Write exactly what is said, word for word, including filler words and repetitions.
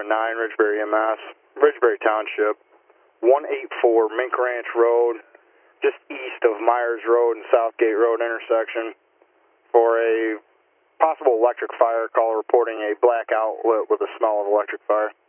seven nine, Ridgebury M S, Ridgebury Township, one eighty-four Mink Ranch Road, just east of Myers Road and Southgate Road intersection, for a possible electric fire. Caller reporting a black outlet with a smell of electric fire.